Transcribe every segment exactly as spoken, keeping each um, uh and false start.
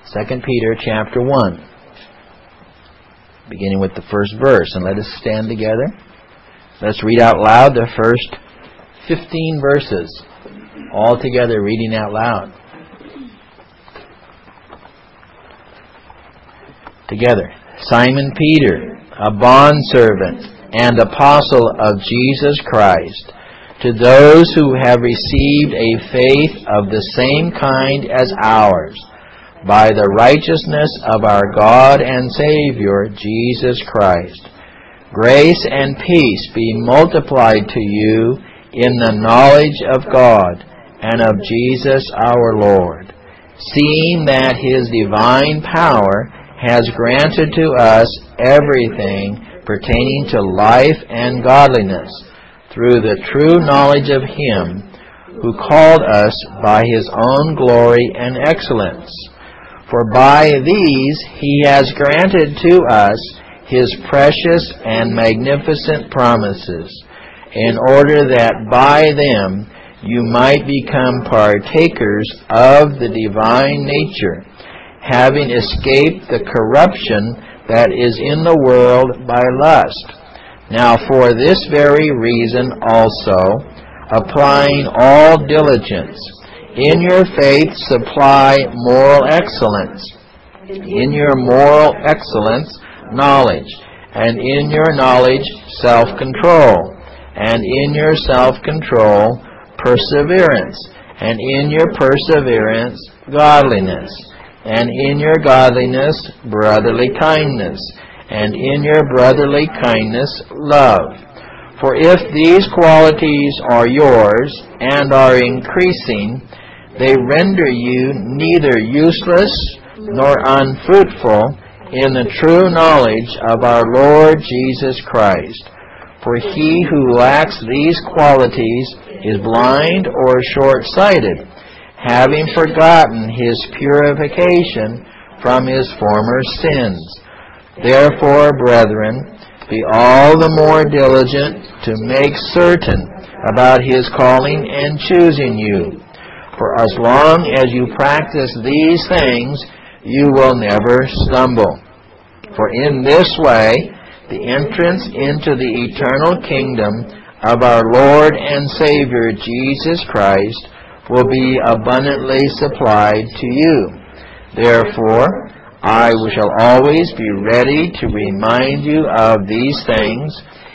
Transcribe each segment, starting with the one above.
Second Peter chapter one, beginning with the first verse. And let us stand together. Let's read out loud the first fifteen verses, all together reading out loud. Together. Simon Peter, a bondservant and apostle of Jesus Christ, to those who have received a faith of the same kind as ours, by the righteousness of our God and Savior, Jesus Christ. Grace and peace be multiplied to you in the knowledge of God and of Jesus our Lord, seeing that His divine power has granted to us everything pertaining to life and godliness, through the true knowledge of Him who called us by His own glory and excellence. For by these He has granted to us His precious and magnificent promises, in order that by them you might become partakers of the divine nature, having escaped the corruption that is in the world by lust. Now for this very reason also, applying all diligence, in your faith supply moral excellence, in your moral excellence knowledge, and in your knowledge self-control, and in your self-control perseverance, and in your perseverance godliness, and in your godliness brotherly kindness, and in your brotherly kindness love. For if these qualities are yours and are increasing, they render you neither useless nor unfruitful in the true knowledge of our Lord Jesus Christ. For he who lacks these qualities is blind or short-sighted, having forgotten his purification from his former sins. Therefore, brethren, be all the more diligent to make certain about His calling and choosing you. For as long as you practice these things, you will never stumble. For in this way, the entrance into the eternal kingdom of our Lord and Savior Jesus Christ will be abundantly supplied to you. Therefore, I shall always be ready to remind you of these things,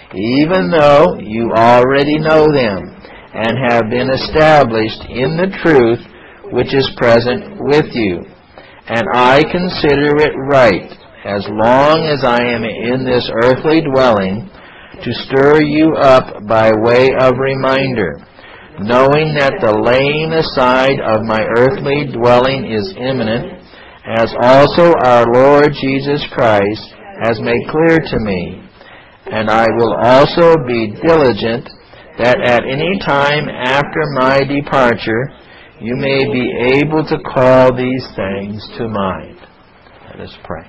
even though you already know them and have been established in the truth which is present with you. And I consider it right, as long as I am in this earthly dwelling, to stir you up by way of reminder, knowing that the laying aside of my earthly dwelling is imminent, as also our Lord Jesus Christ has made clear to me. And I will also be diligent that at any time after my departure you may be able to call these things to mind. Let us pray.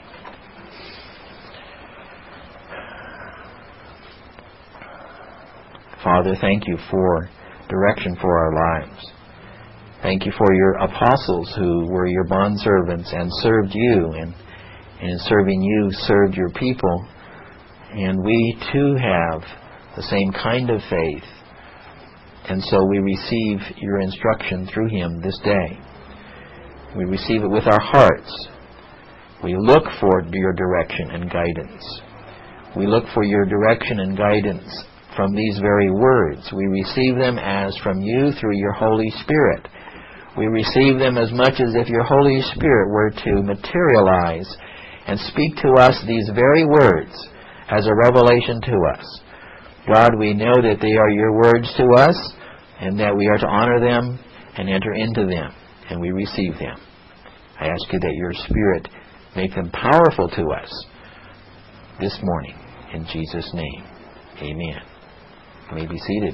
Father, thank you for direction for our lives. Thank you for your apostles who were your bondservants and served you, and, and in serving you served your people. And we too have the same kind of faith. And so we receive your instruction through him this day. We receive it with our hearts. We look for your direction and guidance. We look for your direction and guidance from these very words. We receive them as from you through your Holy Spirit. We receive them as much as if your Holy Spirit were to materialize and speak to us these very words as a revelation to us. God, we know that they are your words to us and that we are to honor them and enter into them, and we receive them. I ask you that your Spirit make them powerful to us this morning. In Jesus' name, amen. You may be seated.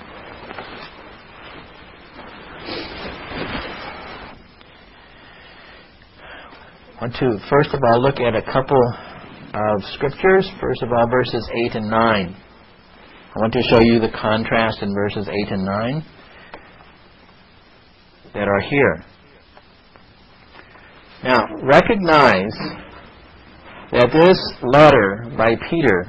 I want to first of all look at a couple of scriptures. First of all, verses eight and nine. I want to show you the contrast in verses eight and nine that are here. Now, recognize that this letter by Peter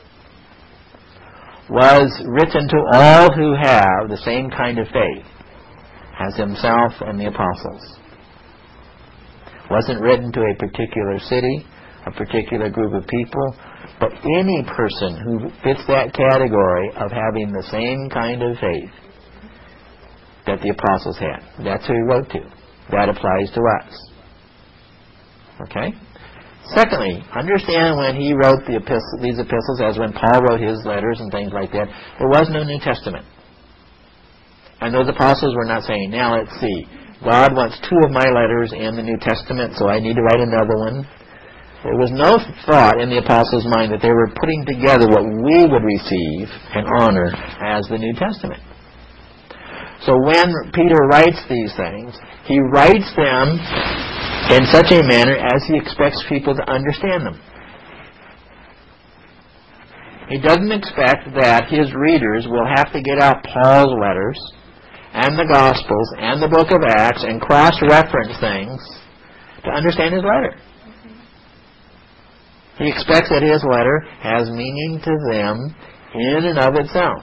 was written to all who have the same kind of faith as himself and the apostles. It wasn't written to a particular city, a particular group of people, but any person who fits that category of having the same kind of faith that the apostles had. That's who he wrote to. That applies to us. Okay? Secondly, understand when he wrote the epistle, these epistles, as when Paul wrote his letters and things like that, there was no New Testament. And those apostles were not saying, now let's see, God wants two of my letters in the New Testament, so I need to write another one. There was no thought in the apostles' mind that they were putting together what we would receive and honor as the New Testament. So when Peter writes these things, he writes them in such a manner as he expects people to understand them. He doesn't expect that his readers will have to get out Paul's letters and the Gospels and the book of Acts and cross-reference things to understand his letter. He expects that his letter has meaning to them in and of itself.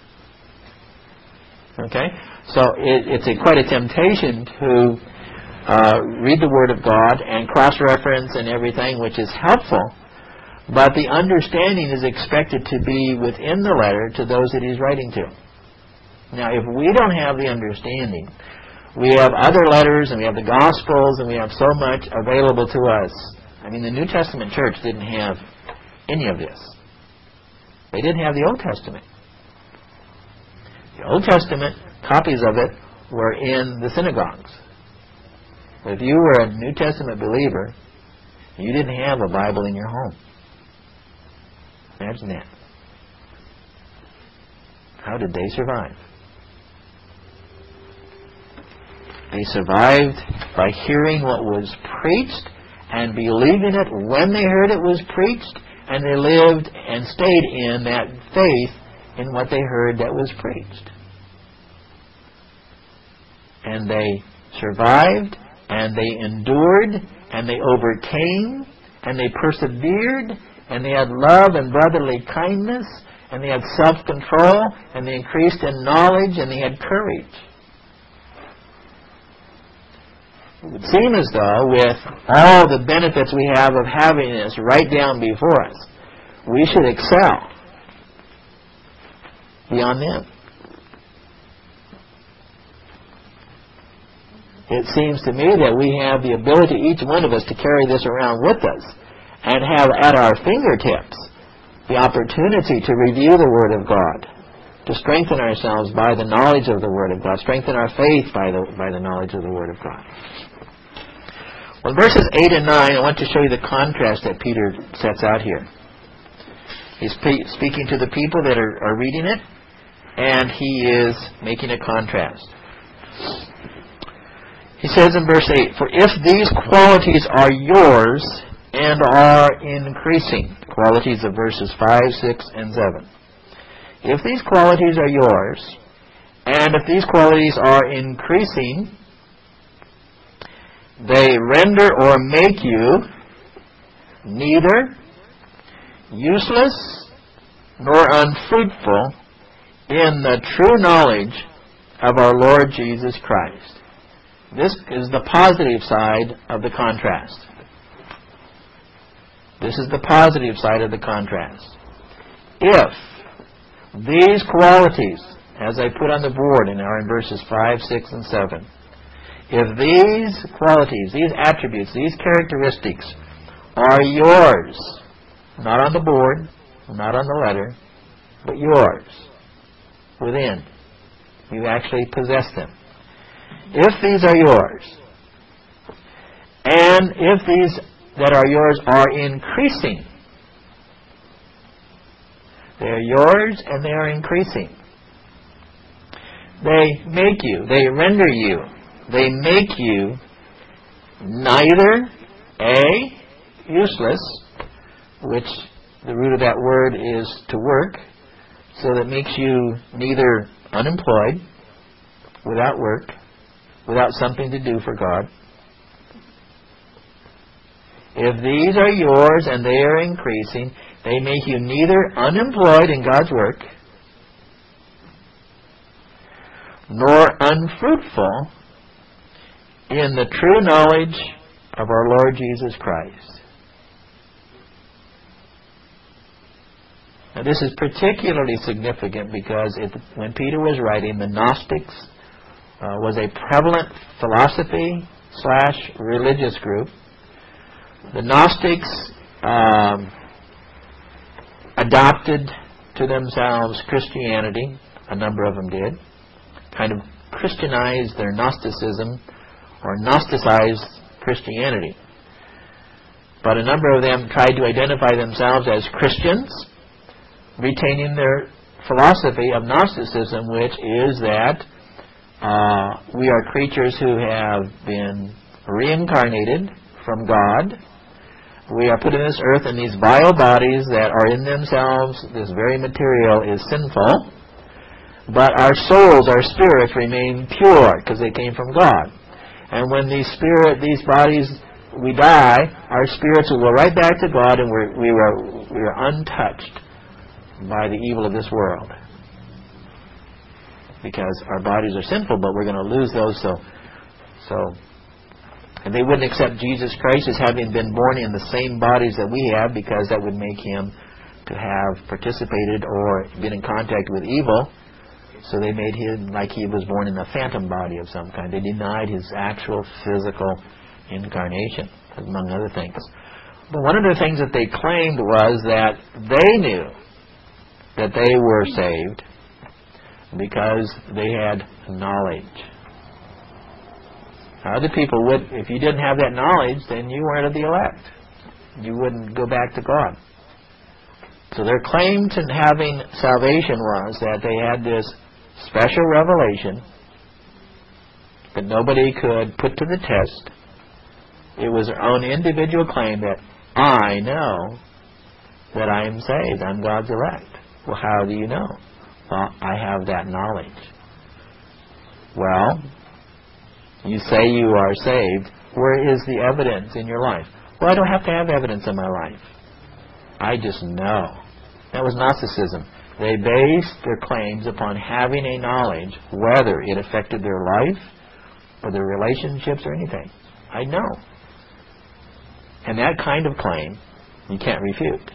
Okay? So it, it's a, quite a temptation to uh, read the Word of God and cross-reference and everything, which is helpful, but the understanding is expected to be within the letter to those that he's writing to. Now, if we don't have the understanding, we have other letters and we have the Gospels and we have so much available to us. I mean, the New Testament church didn't have any of this. They didn't have the Old Testament. The Old Testament, copies of it, were in the synagogues. If you were a New Testament believer, you didn't have a Bible in your home. Imagine that. How did they survive? They survived by hearing what was preached and believing it when they heard it was preached, and they lived and stayed in that faith in what they heard that was preached. And they survived, and they endured, and they overcame, and they persevered, and they had love and brotherly kindness, and they had self-control, and they increased in knowledge, and they had courage. It would seem as though, with all the benefits we have of having this right down before us, we should excel beyond them. It seems to me that we have the ability, each one of us, to carry this around with us and have at our fingertips the opportunity to review the Word of God, to strengthen ourselves by the knowledge of the Word of God, strengthen our faith by the, by the knowledge of the Word of God. Well, in verses eight and nine, I want to show you the contrast that Peter sets out here. He's pe- speaking to the people that are, are reading it, and he is making a contrast. He says in verse eight, "For if these qualities are yours and are increasing," qualities of verses five, six, and seven. If these qualities are yours, and if these qualities are increasing, they render or make you neither useless nor unfruitful in the true knowledge of our Lord Jesus Christ. This is the positive side of the contrast. This is the positive side of the contrast. If these qualities, as I put on the board and are in verses five, six, and seven, if these qualities, these attributes, these characteristics are yours, not on the board, not on the letter, but yours, within, you actually possess them. If these are yours, and if these that are yours are increasing, they are yours and they are increasing. They make you, they render you, they make you neither A, useless, which the root of that word is to work, so that makes you neither unemployed, without work, without something to do for God, If these are yours and they are increasing, they make you neither unemployed in God's work nor unfruitful in the true knowledge of our Lord Jesus Christ. Now this is particularly significant because it, when Peter was writing, the Gnostics uh, was a prevalent philosophy slash religious group. The Gnostics um, adopted to themselves Christianity. A number of them did. Kind of Christianized their Gnosticism or Gnosticized Christianity. But a number of them tried to identify themselves as Christians, retaining their philosophy of Gnosticism, which is that uh, we are creatures who have been reincarnated from God. We are put in this earth in these vile bodies that are in themselves, this very material is sinful, but our souls, our spirits remain pure because they came from God. And when these spirit, these bodies, we die, our spirits will go right back to God, and we're, we are we are untouched by the evil of this world, because our bodies are sinful, but we're going to lose those. So, so, and they wouldn't accept Jesus Christ as having been born in the same bodies that we have, because that would make him to have participated or been in contact with evil. So they made him like he was born in a phantom body of some kind. They denied his actual physical incarnation, among other things. But one of the things that they claimed was that they knew that they were saved because they had knowledge. Other people would, if you didn't have that knowledge, then you weren't of the elect. You wouldn't go back to God. So their claim to having salvation was that they had this special revelation that nobody could put to the test. It was their own individual claim that I know that I am saved. I'm God's elect. Well, how do you know? Well, I have that knowledge. Well, you say you are saved. Where is the evidence in your life? Well, I don't have to have evidence in my life. I just know. That was Gnosticism. They based their claims upon having a knowledge, whether it affected their life or their relationships or anything. I know. And that kind of claim you can't refute.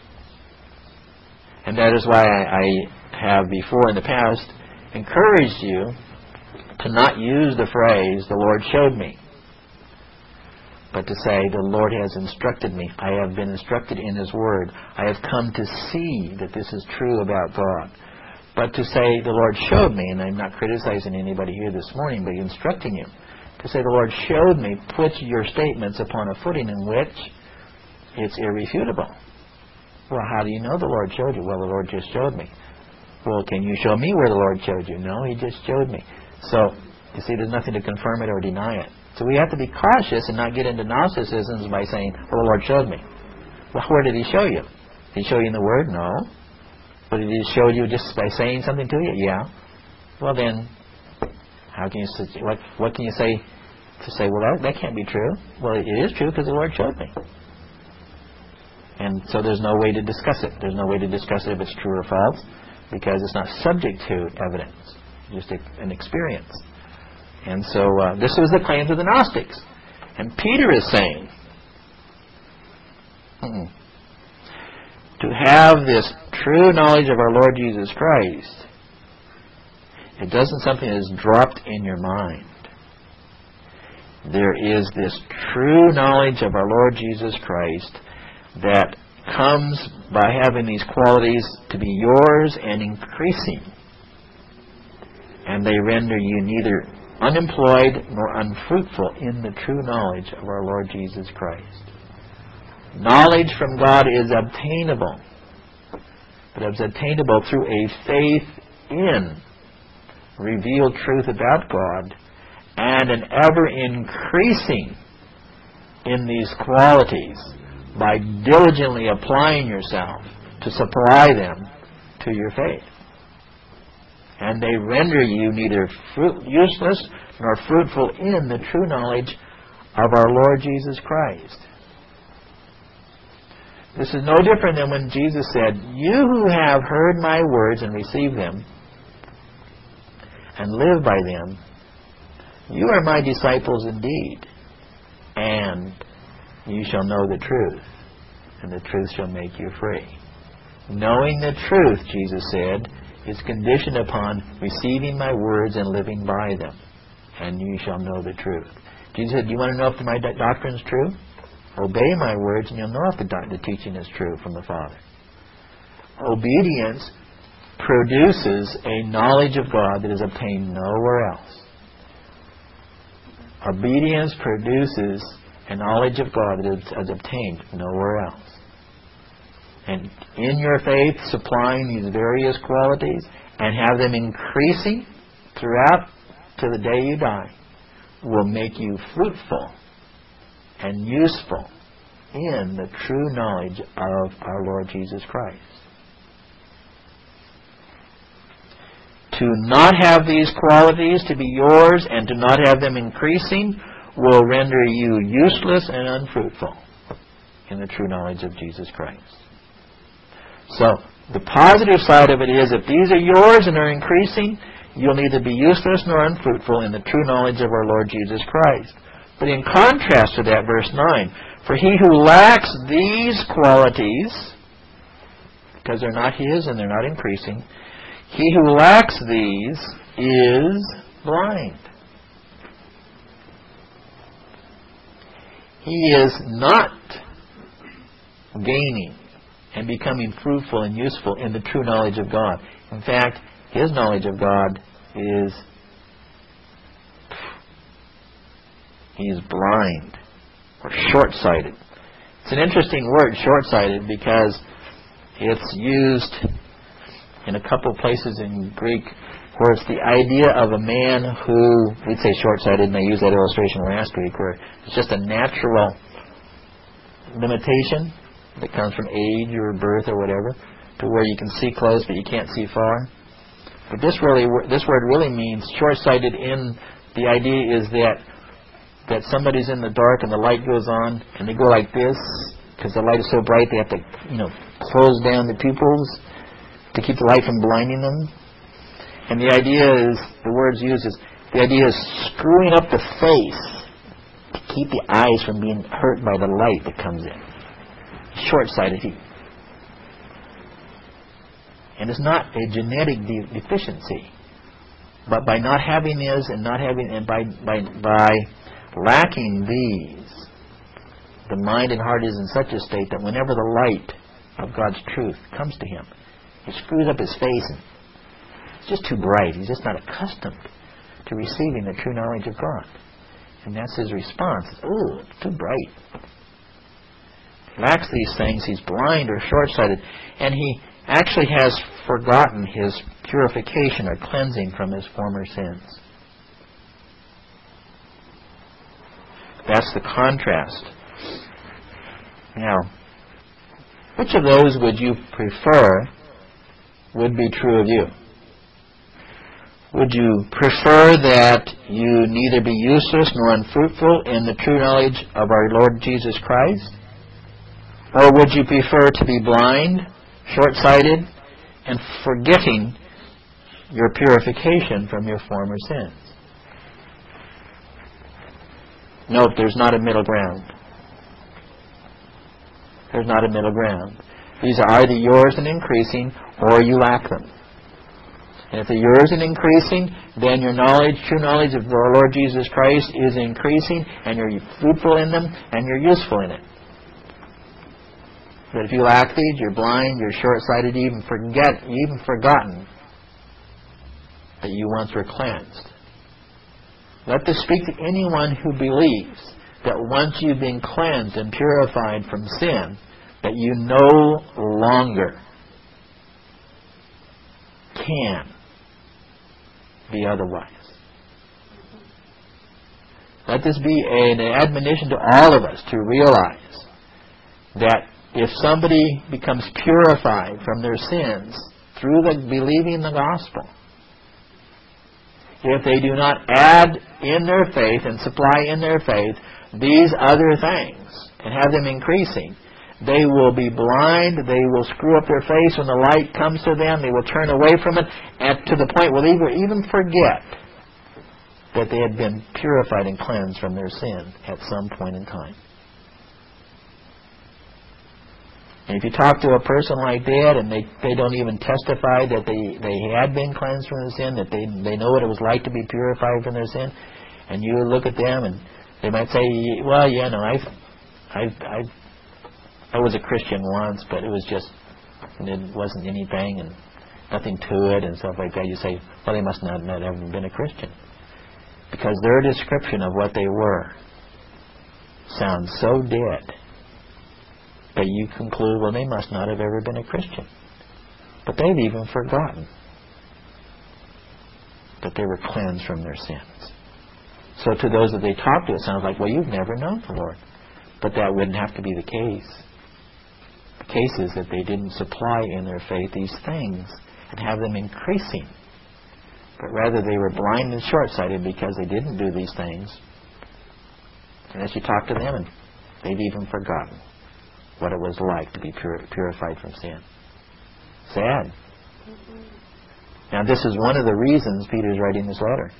And that is why I, I have before in the past encouraged you to not use the phrase, the Lord showed me, but to say, the Lord has instructed me. I have been instructed in His Word. I have come to see that this is true about God. But to say, the Lord showed me, and I'm not criticizing anybody here this morning, but instructing you, to say, the Lord showed me, puts your statements upon a footing in which it's irrefutable. Well, how do you know the Lord showed you? Well, the Lord just showed me. Well, can you show me where the Lord showed you? No, He just showed me. So, you see, there's nothing to confirm it or deny it. So we have to be cautious and not get into Gnosticisms by saying, well, the Lord showed me. Well, where did He show you? Did He show you in the Word? No. But did He show you just by saying something to you? Yeah. Well, then, how can you, what, what can you say to say, well, that, that can't be true? Well, it is true because the Lord showed me. And so there's no way to discuss it. There's no way to discuss it if it's true or false, because it's not subject to evidence, just a, an experience. And so uh, this was the claims of the Gnostics. And Peter is saying, mm-mm, to have this true knowledge of our Lord Jesus Christ, it doesn't something that is dropped in your mind. There is this true knowledge of our Lord Jesus Christ that comes by having these qualities to be yours and increasing. And they render you neither unemployed nor unfruitful in the true knowledge of our Lord Jesus Christ. Knowledge from God is obtainable, but it's obtainable through a faith in revealed truth about God and an ever-increasing in these qualities by diligently applying yourself to supply them to your faith. And they render you neither fruit, useless nor fruitful in the true knowledge of our Lord Jesus Christ. This is no different than when Jesus said, "You who have heard my words and received them and live by them, you are my disciples indeed, and you shall know the truth, and the truth shall make you free." Knowing the truth, Jesus said, is conditioned upon receiving my words and living by them, and you shall know the truth. Jesus said, "Do you want to know if my doctrine is true? Obey my words, and you'll know if the, do- the teaching is true from the Father." Obedience produces a knowledge of God that is obtained nowhere else. Obedience produces a knowledge of God that is obtained nowhere else. And in your faith, supplying these various qualities and have them increasing throughout to the day you die will make you fruitful and useful in the true knowledge of our Lord Jesus Christ. To not have these qualities to be yours and to not have them increasing will render you useless and unfruitful in the true knowledge of Jesus Christ. So, the positive side of it is, if these are yours and are increasing, you'll neither be useless nor unfruitful in the true knowledge of our Lord Jesus Christ. But in contrast to that, verse nine, "For he who lacks these qualities," because they're not his and they're not increasing, "he who lacks these is blind." He is not gaining and becoming fruitful and useful in the true knowledge of God. In fact, his knowledge of God is, he's blind or short-sighted. It's an interesting word, short-sighted, because it's used in a couple places in Greek where it's the idea of a man who, we'd say short-sighted, and I used that illustration last week, where it's just a natural limitation that comes from age or birth or whatever, to where you can see close but you can't see far. But this really, this word really means short-sighted. In the idea is that that somebody's in the dark and the light goes on and they go like this because the light is so bright they have to, you know, close down the pupils to keep the light from blinding them. And the idea is, the words used is, the idea is screwing up the face to keep the eyes from being hurt by the light that comes in. Short-sighted. And it's not a genetic de- deficiency, but by not having this and not having, and by by by lacking these, the mind and heart is in such a state that whenever the light of God's truth comes to him, it screws up his face and it's just too bright. He's just not accustomed to receiving the true knowledge of God. And that's his response. Oh, it's too bright. He lacks these things. He's blind or short-sighted. And he actually has forgotten his purification or cleansing from his former sins. That's the contrast. Now, which of those would you prefer would be true of you? Would you prefer that you neither be useless nor unfruitful in the true knowledge of our Lord Jesus Christ? Or would you prefer to be blind, short-sighted, and forgetting your purification from your former sins? Note, there's not a middle ground. There's not a middle ground. These are either yours and increasing, or you lack them. And if they're yours and increasing, then your knowledge, true knowledge of our Lord Jesus Christ is increasing, and you're fruitful in them, and you're useful in it. But if you lack these, you're blind, you're short-sighted, you even forget, you even forgotten that you once were cleansed. Let this speak to anyone who believes that once you've been cleansed and purified from sin, that you no longer can be otherwise. Let this be an admonition to all of us to realize that if somebody becomes purified from their sins through the believing the gospel, if they do not add in their faith and supply in their faith these other things and have them increasing, They will be blind. They will screw up their face when the light comes to them. They will turn away from it, and to the point where they will even forget that they had been purified and cleansed from their sin at some point in time. And if you talk to a person like that and they, they don't even testify that they, they had been cleansed from their sin, that they, they know what it was like to be purified from their sin, and you look at them and they might say, well, yeah, no, I've, I've, I've, I was a Christian once, but it was just, it wasn't anything and nothing to it and stuff like that. You say, well, they must not have ever been a Christian. Because their description of what they were sounds so dead that you conclude, well, they must not have ever been a Christian. But they've even forgotten that they were cleansed from their sins. So to those that they talk to, it sounds like, well, you've never known the Lord. But that wouldn't have to be the case. The case is that they didn't supply in their faith these things and have them increasing. But rather they were blind and short-sighted because they didn't do these things. And as you talk to them, and they've even forgotten what it was like to be pur- purified from sin. Sad. Mm-hmm. Now this is one of the reasons Peter's writing this letter.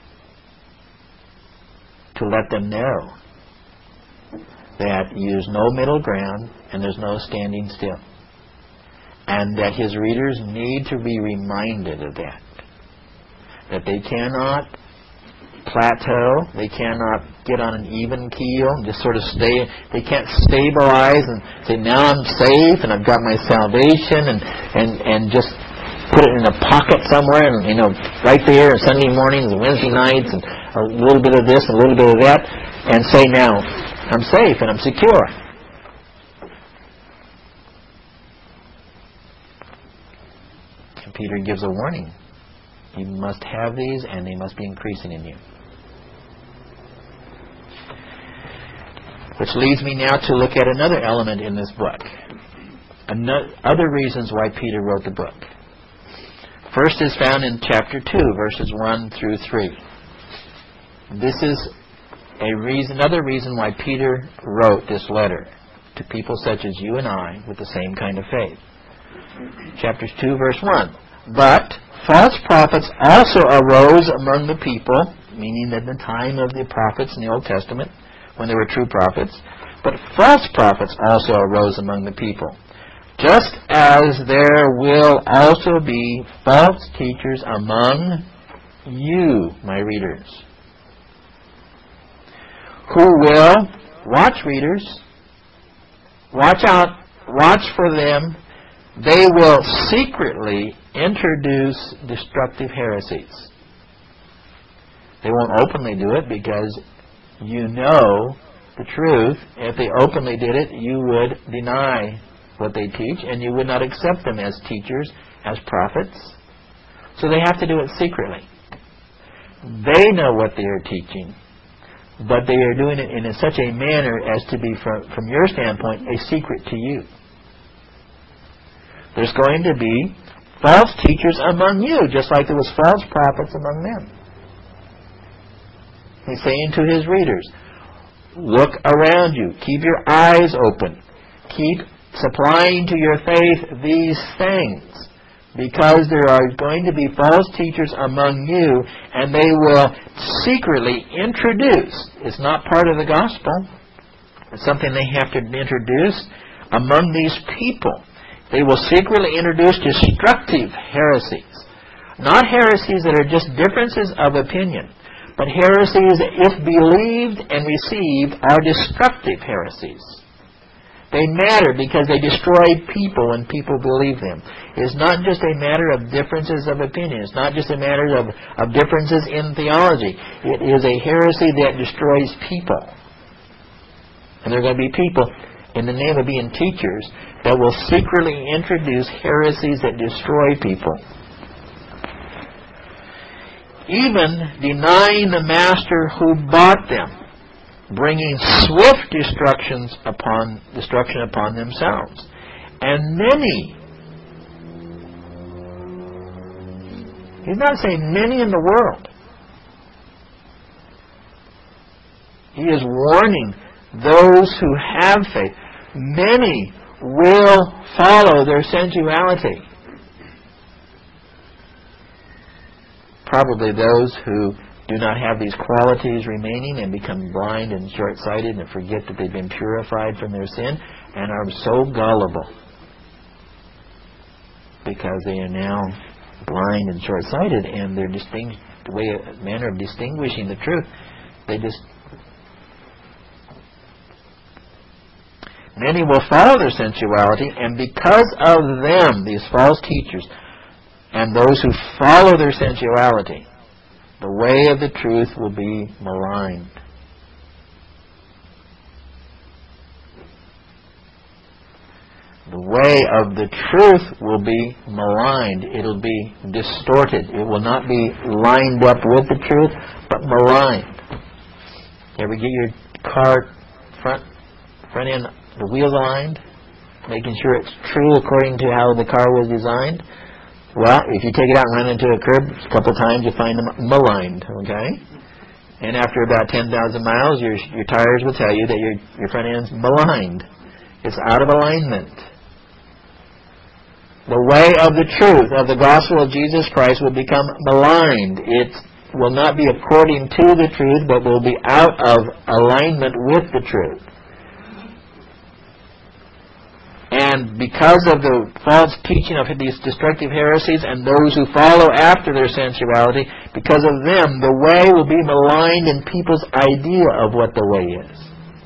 To let them know that there's no middle ground and there's no standing still. And that his readers need to be reminded of that. That they cannot plateau, they cannot get on an even keel and just sort of stay, they can't stabilize and say, now I'm safe and I've got my salvation and, and, and just put it in a pocket somewhere and, you know, right there Sunday mornings and Wednesday nights and a little bit of this and a little bit of that and say, now I'm safe and I'm secure. And Peter gives a warning. You must have these, and they must be increasing in you. Which leads me now to look at another element in this book. Another, other reasons why Peter wrote the book. First is found in chapter two, verses one through three. This is a reason, another reason why Peter wrote this letter to people such as you and I with the same kind of faith. Chapter two, verse one. But false prophets also arose among the people, meaning at the time of the prophets in the Old Testament, when there were true prophets. But false prophets also arose among the people, just as there will also be false teachers among you, my readers, who will, watch readers, watch out, watch for them, they will secretly introduce destructive heresies. They won't openly do it because you know the truth. If they openly did it, you would deny what they teach and you would not accept them as teachers, as prophets. So they have to do it secretly. They know what they are teaching, but they are doing it in such a manner as to be, from, from your standpoint, a secret to you. There's going to be false teachers among you, just like there was false prophets among them. He's saying to his readers, look around you. Keep your eyes open. Keep supplying to your faith these things, because there are going to be false teachers among you, and they will secretly introduce. It's not part of the gospel. It's something they have to introduce among these people. They will secretly introduce destructive heresies. Not heresies that are just differences of opinion, but heresies that, if believed and received, are destructive heresies. They matter because they destroy people when people believe them. It's not just a matter of differences of opinion. It's not just a matter of, of differences in theology. It is a heresy that destroys people. And there are going to be people, in the name of being teachers, that will secretly introduce heresies that destroy people. Even denying the master who bought them, bringing swift destructions upon destruction upon themselves. And many, he's not saying many in the world. He is warning those who have faith. Many will follow their sensuality. Probably those who do not have these qualities remaining and become blind and short-sighted and forget that they've been purified from their sin and are so gullible because they are now blind and short-sighted, and their distinct way, manner of distinguishing the truth, they just many will follow their sensuality, and because of them, these false teachers, and those who follow their sensuality, the way of the truth will be maligned. The way of the truth will be maligned. It'll be distorted. It will not be lined up with the truth, but maligned. You ever get your car front front end, the wheels aligned, making sure it's true according to how the car was designed? Well, if you take it out and run into a curb a couple of times, you find them maligned, okay? And after about ten thousand miles, your your tires will tell you that your, your front end's maligned. It's out of alignment. The way of the truth, of the gospel of Jesus Christ, will become maligned. It will not be according to the truth, but will be out of alignment with the truth. And because of the false teaching of these destructive heresies and those who follow after their sensuality, because of them, the way will be maligned in people's idea of what the way is.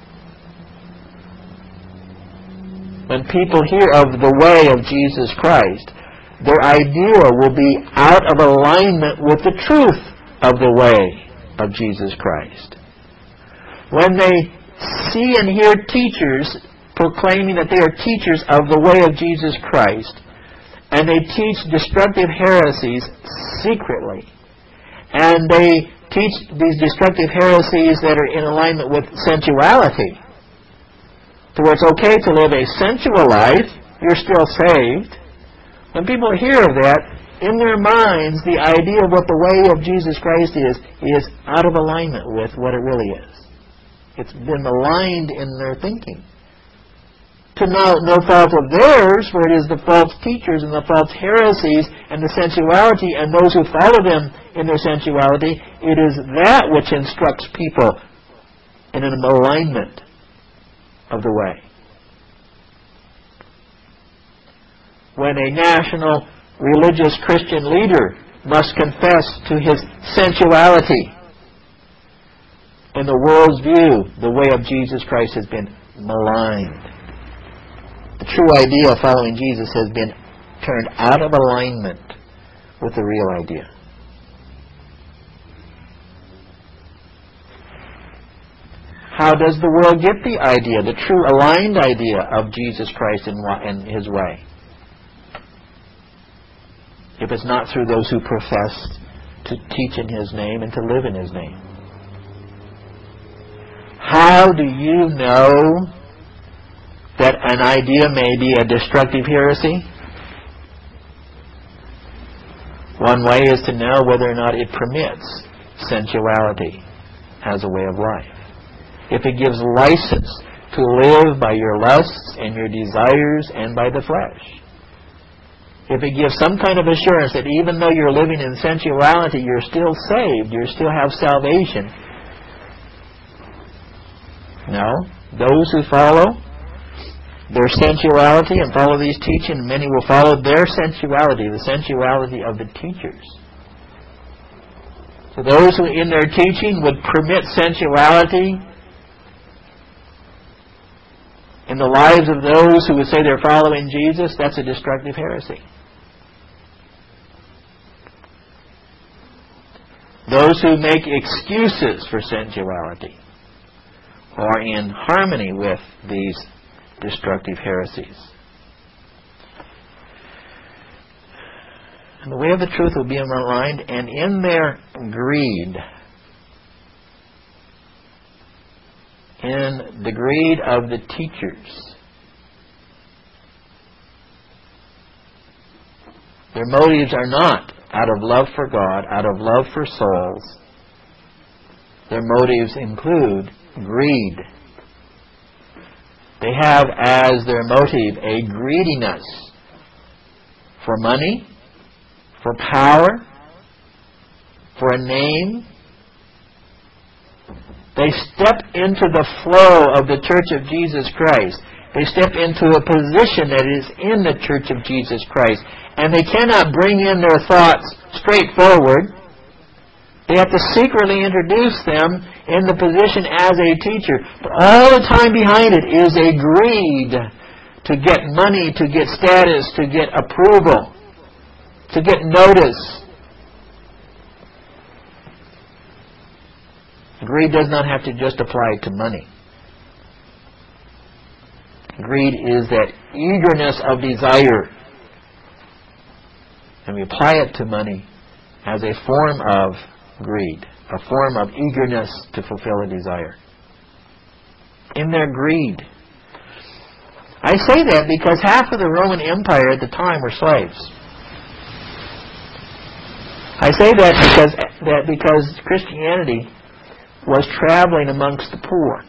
When people hear of the way of Jesus Christ, their idea will be out of alignment with the truth of the way of Jesus Christ. When they see and hear teachers proclaiming that they are teachers of the way of Jesus Christ, and they teach destructive heresies secretly, and they teach these destructive heresies that are in alignment with sensuality, to where it's okay to live a sensual life, you're still saved. When people hear of that, in their minds, the idea of what the way of Jesus Christ is, is out of alignment with what it really is. It's been maligned in their thinking. To no, no fault of theirs, for it is the false teachers and the false heresies and the sensuality and those who follow them in their sensuality, it is that which instructs people in an alignment of the way. When a national religious Christian leader must confess to his sensuality, in the world's view, the way of Jesus Christ has been maligned. The true idea of following Jesus has been turned out of alignment with the real idea. How does the world get the idea, the true aligned idea of Jesus Christ and His way? If it's not through those who profess to teach in His name and to live in His name. How do you know that an idea may be a destructive heresy? One way is to know whether or not it permits sensuality as a way of life. If it gives license to live by your lusts and your desires and by the flesh. If it gives some kind of assurance that even though you're living in sensuality, you're still saved, you still have salvation. No. Those who follow their sensuality and follow these teachings, many will follow their sensuality, the sensuality of the teachers. So those who in their teaching would permit sensuality in the lives of those who would say they're following Jesus, that's a destructive heresy. Those who make excuses for sensuality are in harmony with these destructive heresies. And the way of the truth will be maligned, and in their greed, in the greed of the teachers, their motives are not out of love for God, out of love for souls. Their motives include greed. They have as their motive a greediness for money, for power, for a name. They step into the flow of the Church of Jesus Christ. They step into a position that is in the Church of Jesus Christ. And they cannot bring in their thoughts straightforward. They have to secretly introduce them in the position as a teacher. But all the time behind it is a greed to get money, to get status, to get approval, to get notice. Greed does not have to just apply to money. Greed is that eagerness of desire. And we apply it to money as a form of greed, a form of eagerness to fulfill a desire. In their greed. I say that because half of the Roman Empire at the time were slaves. I say that because that because Christianity was traveling amongst the poor.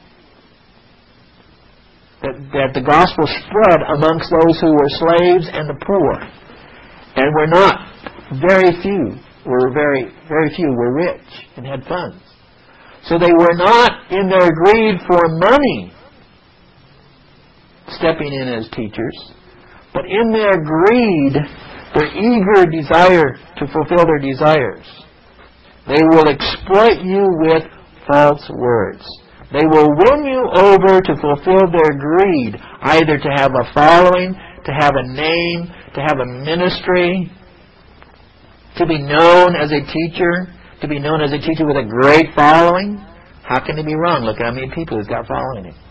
That, that the gospel spread amongst those who were slaves and the poor. And were not very few, were very, very few were rich and had funds. So they were not in their greed for money stepping in as teachers, but in their greed, their eager desire to fulfill their desires. They will exploit you with false words. They will win you over to fulfill their greed, either to have a following, to have a name, to have a ministry, to be known as a teacher, to be known as a teacher with a great following. How can he be wrong? Look at how many people he's got following him.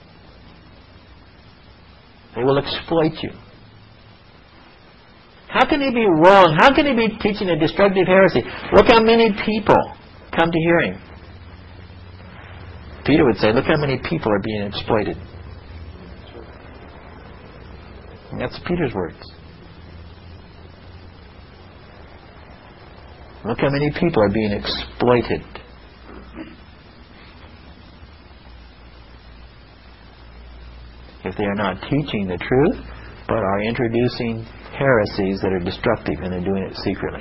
They will exploit you. How can he be wrong? How can he be teaching a destructive heresy? Look how many people come to hear him. Peter would say, look how many people are being exploited. And that's Peter's words. Look how many people are being exploited. If they are not teaching the truth, but are introducing heresies that are destructive, and they're doing it secretly.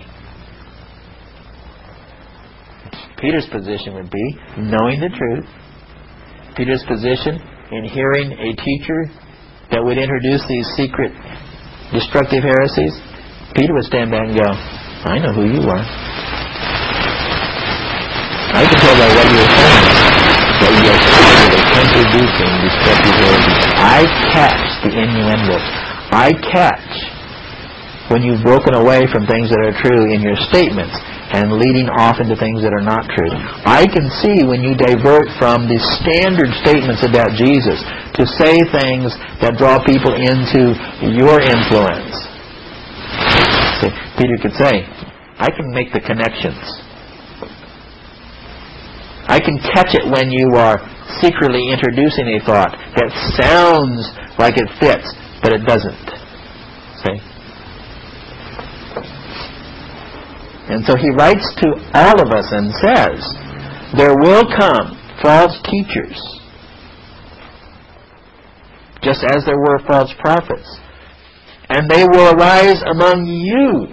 Peter's position would be knowing the truth. Peter's position in hearing a teacher that would introduce these secret destructive heresies. Peter would stand back and go, I know who you are. I can tell by what you're saying that you're introducing destructive heresies. I catch the innuendo. I catch when you've broken away from things that are true in your statements and leading off into things that are not true. I can see when you divert from the standard statements about Jesus to say things that draw people into your influence. See, Peter could say, I can make the connections. I can catch it when you are secretly introducing a thought that sounds like it fits, but it doesn't. See? And so he writes to all of us and says, there will come false teachers, just as there were false prophets. And they will arise among you.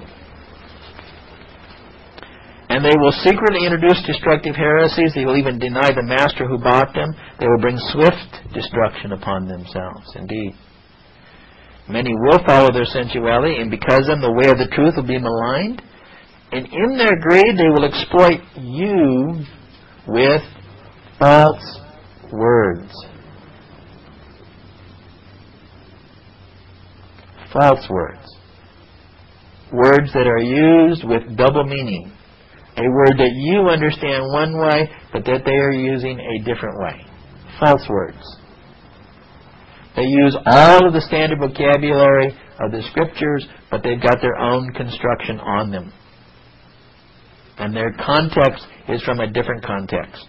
And they will secretly introduce destructive heresies. They will even deny the master who bought them. They will bring swift destruction upon themselves. Indeed. Many will follow their sensuality, and because of them the way of the truth will be maligned. And in their greed they will exploit you with false words. False words. Words that are used with double meaning. A word that you understand one way, but that they are using a different way. False words. They use all of the standard vocabulary of the Scriptures, but they've got their own construction on them. And their context is from a different context.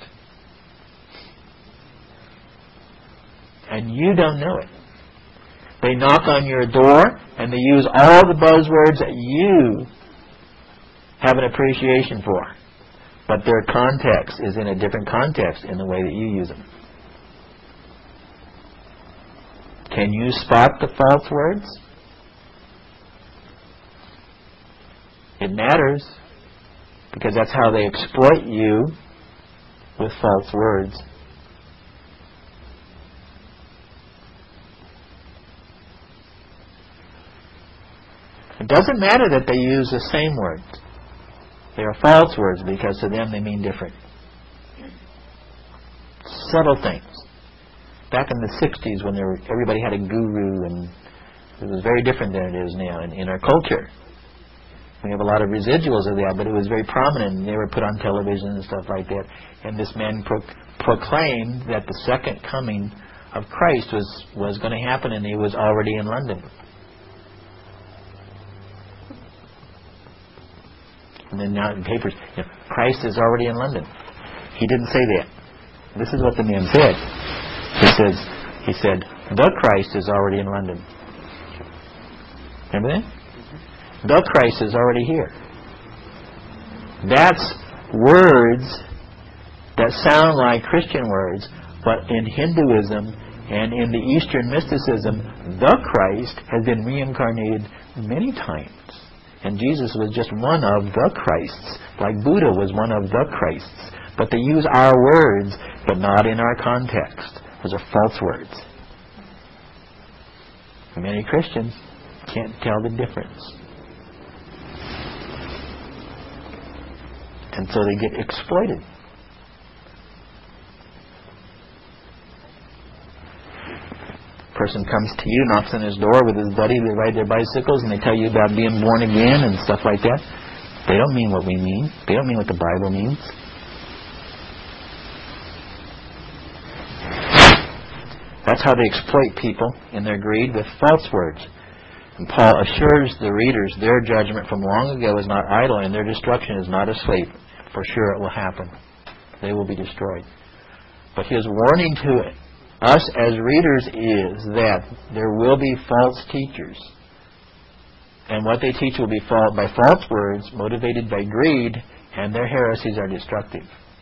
And you don't know it. They knock on your door, and they use all the buzzwords that you have an appreciation for. But their context is in a different context in the way that you use them. Can you spot the false words? It matters, because that's how they exploit you with false words. It doesn't matter that they use the same words. They are false words because to them they mean different. Subtle things. Back in the sixties when there were, everybody had a guru, and it was very different than it is now in, in our culture. We have a lot of residuals of that, but it was very prominent, and they were put on television and stuff like that. And this man pro- proclaimed that the second coming of Christ was, was going to happen, and he was already in London. And then now in papers, you know, Christ is already in London. He didn't say that. This is what the man said. He says, he said, the Christ is already in London. Remember that? The Christ is already here. That's words that sound like Christian words, but in Hinduism and in the Eastern mysticism, the Christ has been reincarnated many times. And Jesus was just one of the Christs, like Buddha was one of the Christs. But they use our words, but not in our context. Those are false words. Many Christians can't tell the difference. And so they get exploited. Person comes to you, knocks on his door with his buddy, they ride their bicycles, and they tell you about being born again and stuff like that. They don't mean what we mean. They don't mean what the Bible means. That's how they exploit people in their greed with false words. And Paul assures the readers their judgment from long ago is not idle, and their destruction is not asleep. For sure it will happen. They will be destroyed. But his warning to it, us as readers is that there will be false teachers. And what they teach will be false by false words, motivated by greed, and their heresies are destructive.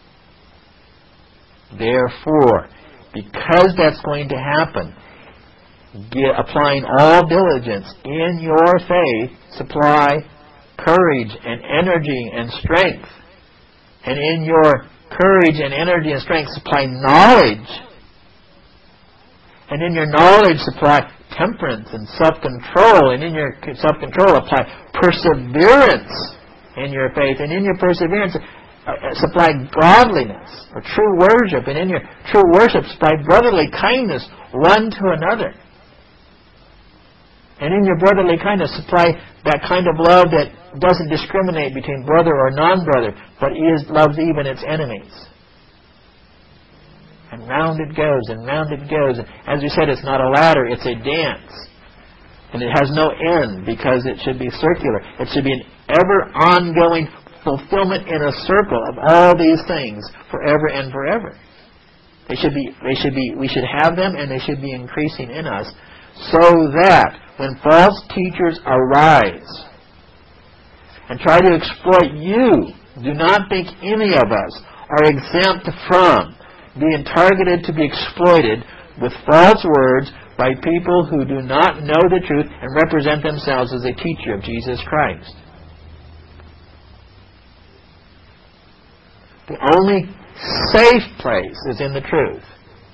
Therefore, because that's going to happen, get, applying all diligence in your faith, supply courage and energy and strength. And in your courage and energy and strength, supply knowledge. And in your knowledge, supply temperance and self-control. And in your self-control, apply perseverance in your faith. And in your perseverance, uh, supply godliness or true worship. And in your true worship, supply brotherly kindness one to another. And in your brotherly kindness, supply that kind of love that doesn't discriminate between brother or non-brother, but is loves even its enemies. And round it goes, and round it goes. As we said, it's not a ladder, it's a dance. And it has no end, because it should be circular. It should be an ever-ongoing fulfillment in a circle of all these things, forever and forever. They should be, they should be, we should have them, and they should be increasing in us, so that when false teachers arise and try to exploit you, do not think any of us are exempt from being targeted to be exploited with false words by people who do not know the truth and represent themselves as a teacher of Jesus Christ. The only safe place is in the truth.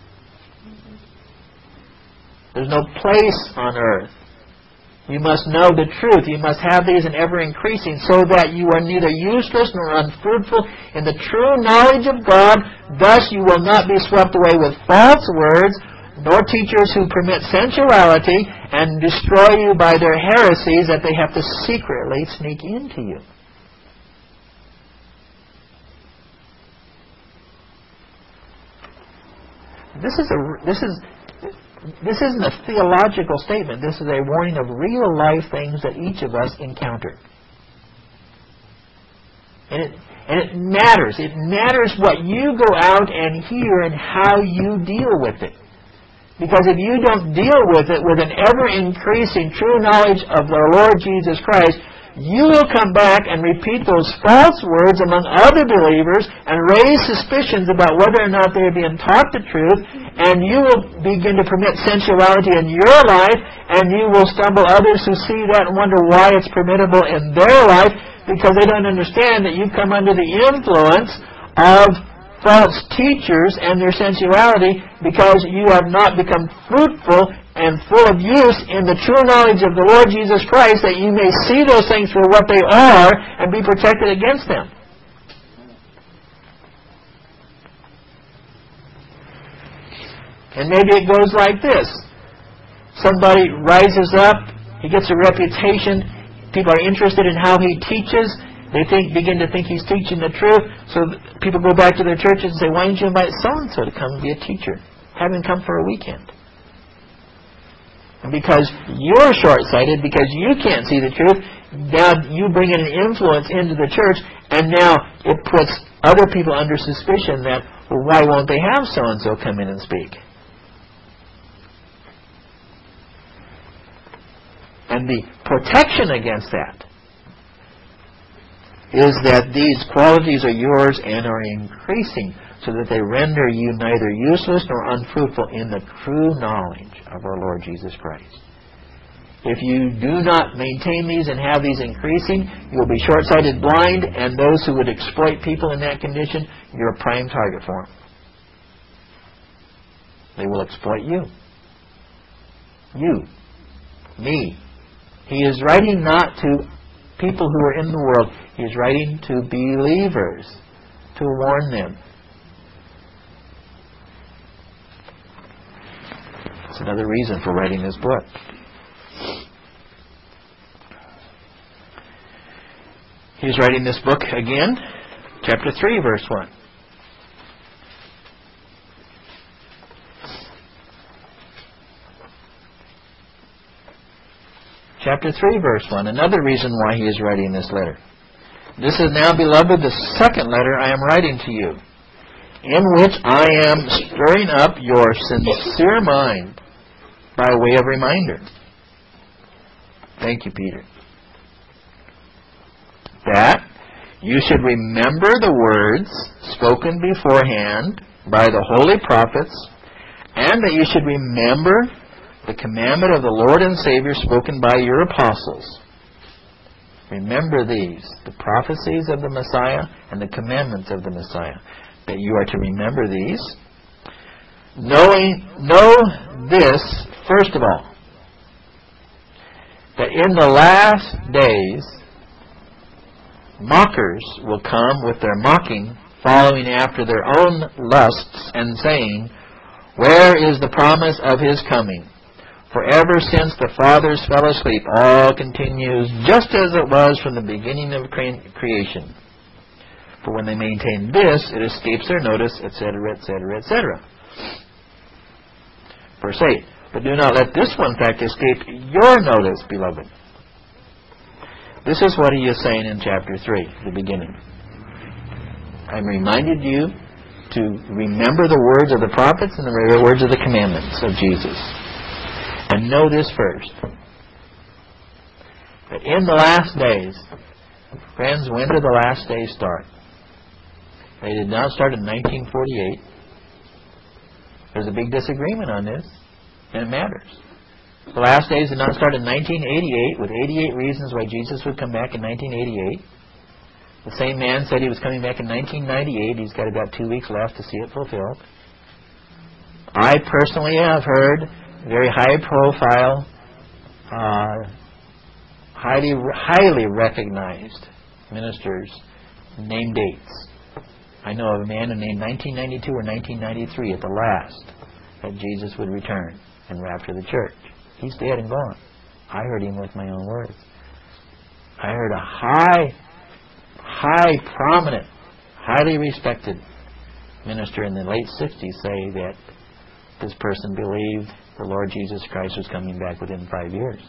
There's no place on earth. You must know the truth. You must have these and ever increasing, so that you are neither useless nor unfruitful in the true knowledge of God. Thus you will not be swept away with false words, nor teachers who permit sensuality and destroy you by their heresies that they have to secretly sneak into you. This is a this is This isn't a theological statement. This is a warning of real-life things that each of us encounter. And it, and it matters. It matters what you go out and hear and how you deal with it. Because if you don't deal with it with an ever-increasing true knowledge of the Lord Jesus Christ, you will come back and repeat those false words among other believers and raise suspicions about whether or not they are being taught the truth, and you will begin to permit sensuality in your life, and you will stumble others who see that and wonder why it's permissible in their life, because they don't understand that you've come under the influence of false teachers and their sensuality, because you have not become fruitful and full of use in the true knowledge of the Lord Jesus Christ, that you may see those things for what they are and be protected against them. And maybe it goes like this. Somebody rises up, he gets a reputation, people are interested in how he teaches, they think, begin to think he's teaching the truth, so people go back to their churches and say, why didn't you invite so-and-so to come and be a teacher? Have him come for a weekend. And because you're short-sighted, because you can't see the truth, now you bring in an influence into the church, and now it puts other people under suspicion that, well, why won't they have so-and-so come in and speak? And the protection against that is that these qualities are yours and are increasing, so that they render you neither useless nor unfruitful in the true knowledge of our Lord Jesus Christ. If you do not maintain these and have these increasing, you will be short-sighted, blind, and those who would exploit people in that condition, you're a prime target for them. They will exploit you. You. Me. He is writing not to people who are in the world. He is writing to believers to warn them. That's another reason for writing this book. He's writing this book again, chapter three, verse one. Chapter three, verse one. Another reason why he is writing this letter. This is now, beloved, the second letter I am writing to you, in which I am stirring up your sincere mind by way of reminder. Thank you, Peter. That you should remember the words spoken beforehand by the holy prophets, and that you should remember the commandment of the Lord and Savior spoken by your apostles. Remember these, the prophecies of the Messiah and the commandments of the Messiah, that you are to remember these. Knowing, know this, first of all, that in the last days, mockers will come with their mocking, following after their own lusts, and saying, where is the promise of his coming? For ever since the fathers fell asleep, all continues just as it was from the beginning of creation. For when they maintain this, it escapes their notice, et cetera, et cetera, et cetera. Verse eight. But do not let this one fact escape your notice, beloved. This is what he is saying in chapter three, the beginning. I'm reminded you to remember the words of the prophets and the words of the commandments of Jesus. And know this first, that in the last days, friends, when did the last days start? They did not start in nineteen forty-eight. There's a big disagreement on this, and it matters. The last days did not start in nineteen eighty-eight, with eighty-eight reasons why Jesus would come back in nineteen eighty-eight. The same man said he was coming back in nineteen ninety-eight. He's got about two weeks left to see it fulfilled. I personally have heard very high-profile, uh, highly highly recognized ministers name dates. I know of a man who named nineteen ninety-two or nineteen ninety-three at the last that Jesus would return and rapture the church. He's dead and gone. I heard him with my own words. I heard a high, high, prominent, highly respected minister in the late sixties say that this person believed the Lord Jesus Christ was coming back within five years.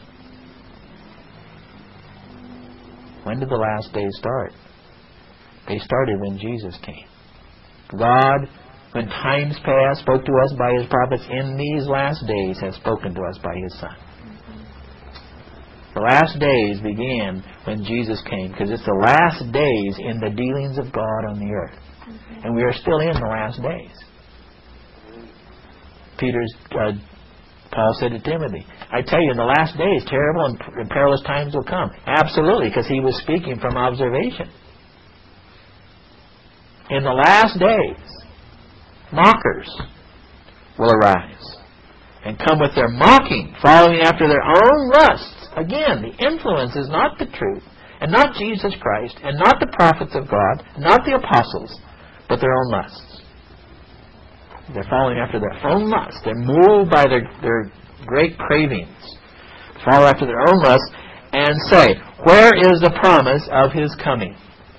When did the last days start? They started when Jesus came. God, when times past, spoke to us by His prophets, in these last days has spoken to us by His Son. The last days began when Jesus came, because it's the last days in the dealings of God on the earth. And we are still in the last days. Peter's, uh, Paul said to Timothy, I tell you, in the last days, terrible and perilous times will come. Absolutely, because he was speaking from observation. In the last days, mockers will arise and come with their mocking, following after their own lusts. Again, the influence is not the truth, and not Jesus Christ, and not the prophets of God, not the apostles, but their own lusts. They're following after their own lusts. They're moved by their, their great cravings. Follow after their own lusts and say, where is the promise of His coming?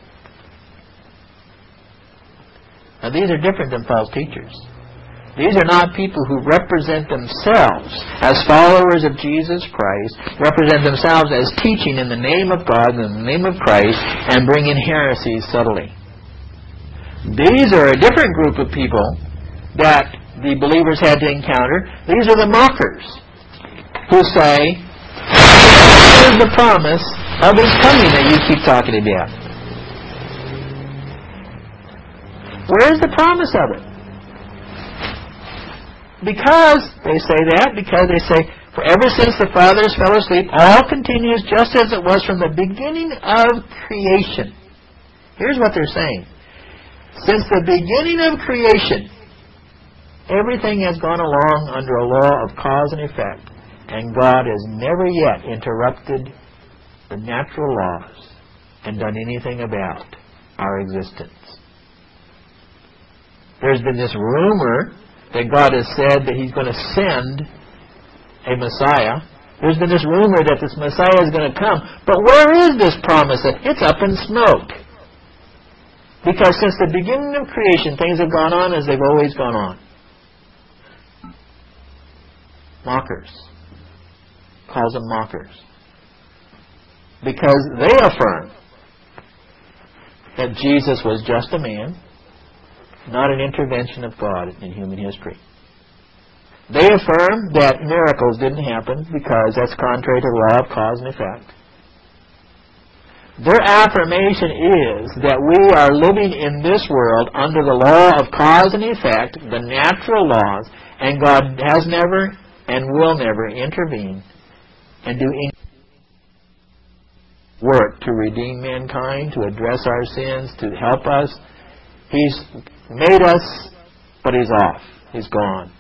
Now these are different than false teachers. These are not people who represent themselves as followers of Jesus Christ, represent themselves as teaching in the name of God, in the name of Christ, and bring in heresies subtly. These are a different group of people that the believers had to encounter. These are the mockers who say, what is the promise of His coming that you keep talking about? Where is the promise of it? Because they say that, because they say, for ever since the fathers fell asleep, all continues just as it was from the beginning of creation. Here's what they're saying. Since the beginning of creation, everything has gone along under a law of cause and effect, and God has never yet interrupted the natural laws and done anything about our existence. There's been this rumor that God has said that He's going to send a Messiah. There's been this rumor that this Messiah is going to come. But where is this promise? It's up in smoke. Because since the beginning of creation, things have gone on as they've always gone on. Mockers. Calls them mockers. Because they affirm that Jesus was just a man, not an intervention of God in human history. They affirm that miracles didn't happen because that's contrary to the law of cause and effect. Their affirmation is that we are living in this world under the law of cause and effect, the natural laws, and God has never and will never intervene and do any work to redeem mankind, to address our sins, to help us. He's made us, but He's off. He's gone.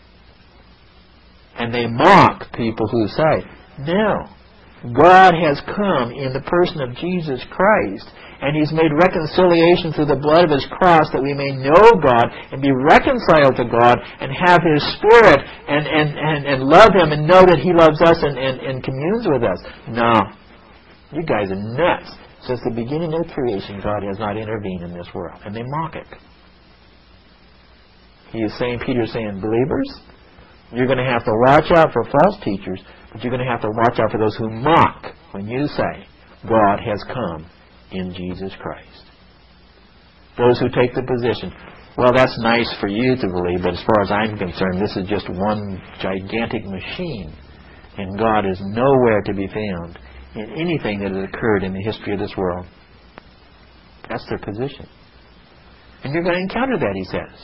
And they mock people who say, no, God has come in the person of Jesus Christ, and He's made reconciliation through the blood of His cross that we may know God and be reconciled to God and have His Spirit and, and, and, and love Him and know that He loves us and, and, and communes with us. No, you guys are nuts. Since the beginning of creation, God has not intervened in this world. And they mock it. He is saying, Peter's saying, believers, you're going to have to watch out for false teachers, but you're going to have to watch out for those who mock when you say, God has come in Jesus Christ. Those who take the position, well, that's nice for you to believe, but as far as I'm concerned, this is just one gigantic machine, and God is nowhere to be found in anything that has occurred in the history of this world. That's their position. And you're going to encounter that, he says.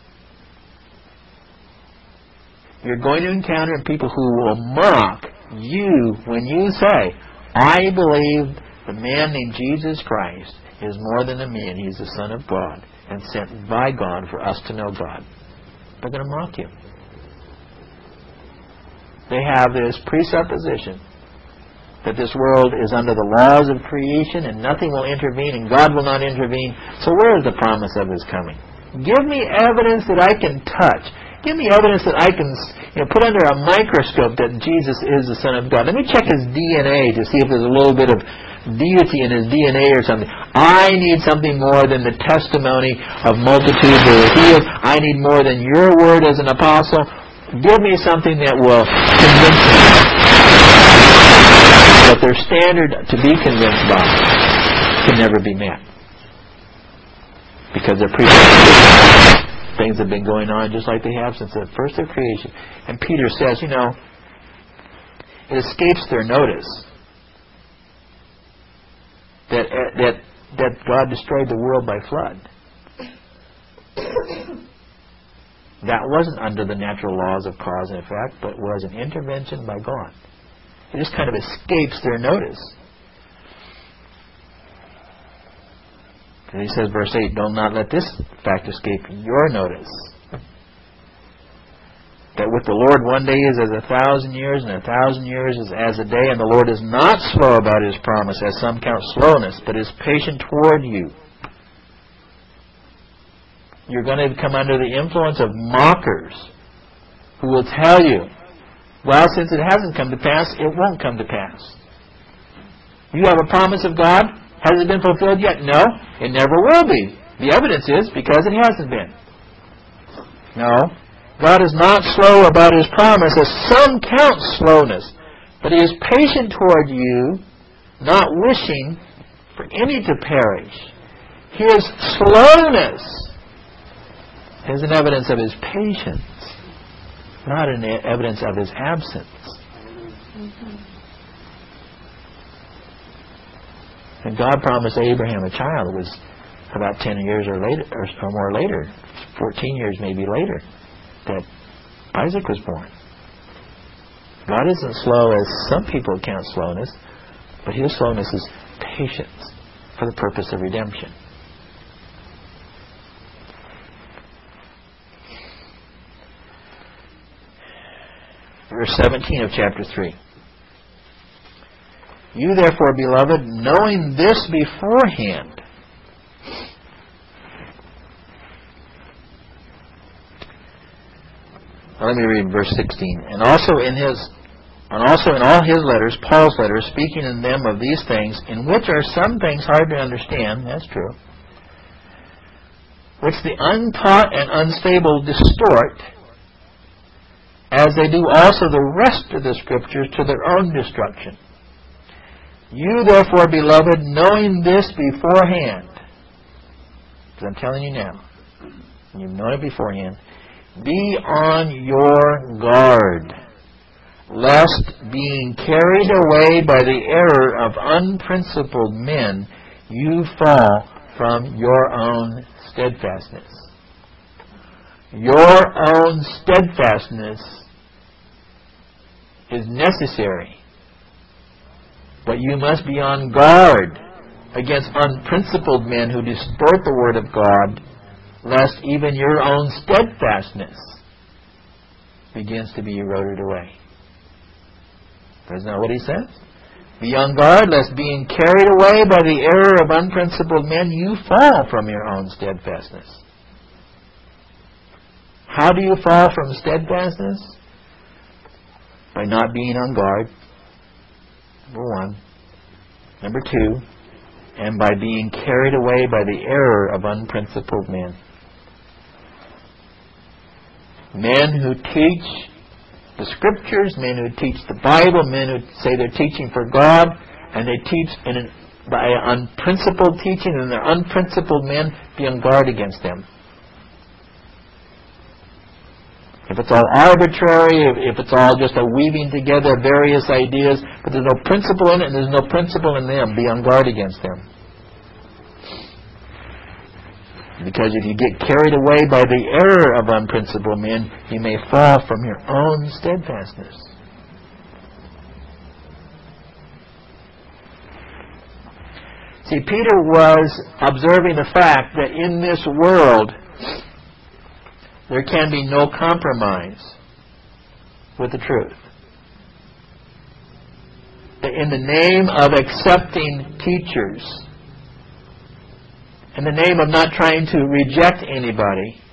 You're going to encounter people who will mock you when you say, I believe the man named Jesus Christ is more than a man. He's the Son of God and sent by God for us to know God. They're going to mock you. They have this presupposition that this world is under the laws of creation and nothing will intervene and God will not intervene. So where is the promise of His coming? Give me evidence that I can touch. Give me evidence that I can, you know, put under a microscope that Jesus is the Son of God. Let me check His D N A to see if there's a little bit of deity in His D N A or something. I need something more than the testimony of multitudes that are healed. I need more than your word as an apostle. Give me something that will convince me. But their standard to be convinced by can never be met. Because they're presuppositions. Things have been going on just like they have since the first of creation. And Peter says, you know, it escapes their notice that that that God destroyed the world by flood. That wasn't under the natural laws of cause and effect, but was an intervention by God. It just kind of escapes their notice. And he says, verse eight, do not let this fact escape your notice. That with the Lord one day is as a thousand years, and a thousand years is as a day, and the Lord is not slow about His promise, as some count slowness, but is patient toward you. You're going to come under the influence of mockers who will tell you, well, since it hasn't come to pass, it won't come to pass. You have a promise of God. Has it been fulfilled yet? No, it never will be. The evidence is because it hasn't been. No. God is not slow about His promise, as some count slowness, but He is patient toward you, not wishing for any to perish. His slowness is an evidence of His patience, not an evidence of His absence. And God promised Abraham a child. It was about ten years or later, or more later, fourteen years maybe later, that Isaac was born. God isn't slow as some people count slowness, but His slowness is patience for the purpose of redemption. Verse seventeen of chapter three. You therefore, beloved, knowing this beforehand. Well, let me read verse sixteen. And also in his, and also in all his letters, Paul's letters, speaking in them of these things, in which are some things hard to understand, that's true, which the untaught and unstable distort, as they do also the rest of the Scriptures to their own destruction. You therefore, beloved, knowing this beforehand, because I'm telling you now, you've known it beforehand, be on your guard, lest being carried away by the error of unprincipled men, you fall from your own steadfastness. Your own steadfastness is necessary. But you must be on guard against unprincipled men who distort the Word of God, lest even your own steadfastness begins to be eroded away. Isn't that what he says? Be on guard, lest being carried away by the error of unprincipled men, you fall from your own steadfastness. How do you fall from steadfastness? By not being on guard. Number one. Number two, and by being carried away by the error of unprincipled men. Men who teach the Scriptures, men who teach the Bible, men who say they're teaching for God, and they teach in an, by unprincipled teaching, and they're unprincipled men, be on guard against them. If it's all arbitrary, if, if it's all just a weaving together of various ideas, but there's no principle in it and there's no principle in them, be on guard against them. Because if you get carried away by the error of unprincipled men, you may fall from your own steadfastness. See, Peter was observing the fact that in this world, there can be no compromise with the truth. In the name of accepting teachers, in the name of not trying to reject anybody,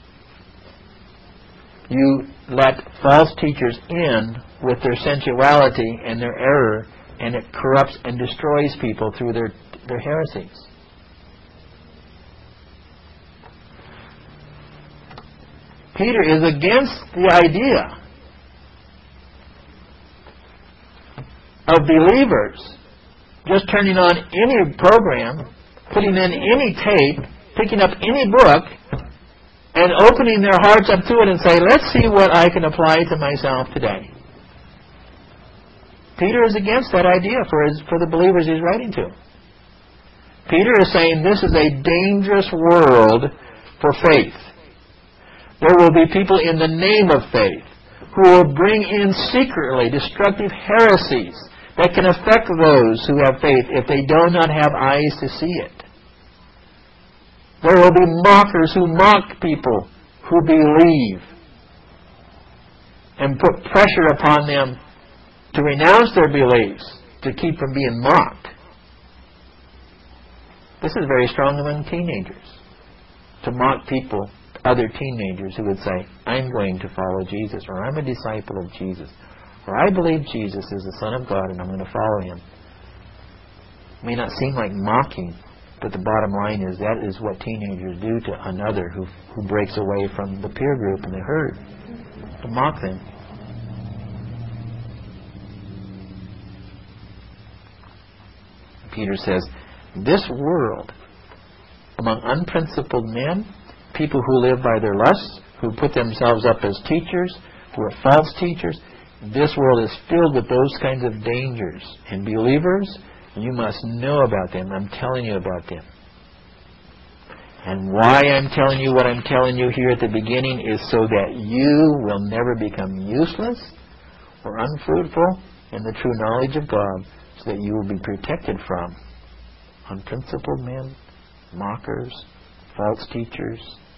you let false teachers in with their sensuality and their error, and it corrupts and destroys people through their, their heresies. Peter is against the idea of believers just turning on any program, putting in any tape, picking up any book, and opening their hearts up to it and say, let's see what I can apply to myself today. Peter is against that idea for his, for the believers he's writing to. Peter is saying this is a dangerous world for faith. There will be people in the name of faith who will bring in secretly destructive heresies that can affect those who have faith if they do not have eyes to see it. There will be mockers who mock people who believe and put pressure upon them to renounce their beliefs to keep from being mocked. This is very strong among teenagers, to mock people, other teenagers who would say, I'm going to follow Jesus, or I'm a disciple of Jesus, or I believe Jesus is the Son of God and I'm going to follow Him. It may not seem like mocking, but the bottom line is that is what teenagers do to another who, who breaks away from the peer group and the herd, to mock them. Peter says, this world, among unprincipled men, people who live by their lusts, who put themselves up as teachers, who are false teachers, this world is filled with those kinds of dangers. And believers, you must know about them. I'm telling you about them. And why I'm telling you what I'm telling you here at the beginning is so that you will never become useless or unfruitful in the true knowledge of God, so that you will be protected from unprincipled men, mockers, false teachers.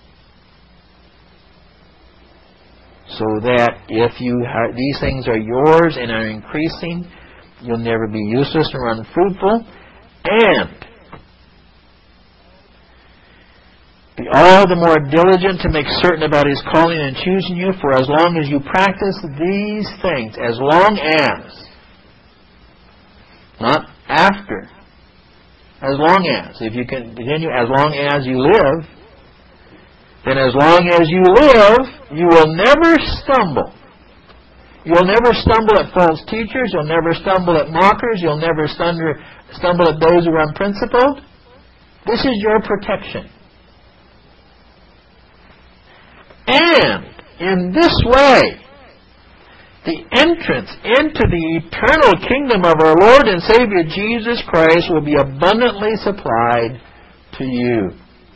So that if you ha- these things are yours and are increasing, you'll never be useless or unfruitful, and be all the more diligent to make certain about His calling and choosing you, for as long as you practice these things, as long as, not after, as long as, if you can continue, as long as you live, then as long as you live, you will never stumble. You'll never stumble at false teachers. You'll never stumble at mockers. You'll never stumble, stumble at those who are unprincipled. This is your protection. And in this way, the entrance into the eternal kingdom of our Lord and Savior Jesus Christ will be abundantly supplied to you.